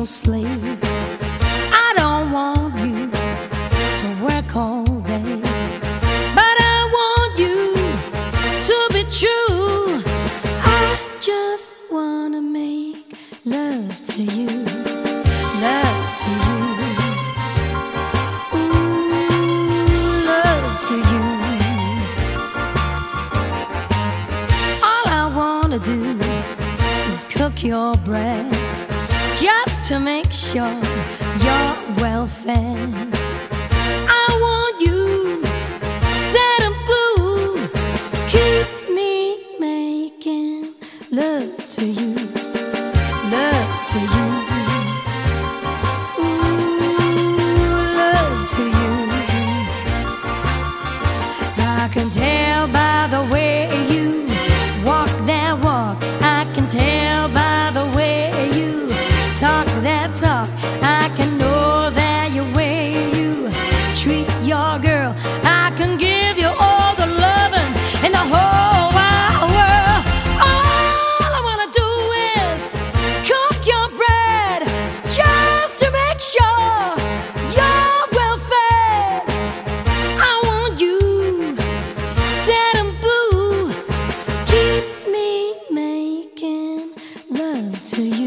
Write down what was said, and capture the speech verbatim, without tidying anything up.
no slave. I don't want you to work all day, but I want you to be true. I just wanna make love to you, love to you, ooh, love to you. All I wanna do is cook your bread, just to make sure you're well fed. I want you sad and blue, keep me making love to you, love to you, ooh, love to you. I can tell by the way you walk that walk, I can tell by the way you talk that talk, I can know that your way you treat your girl. I can give you all the loving in the whole wide world. All I wanna do is cook your bread, just to make sure you're well fed. I want you sad and blue, keep me making love to you.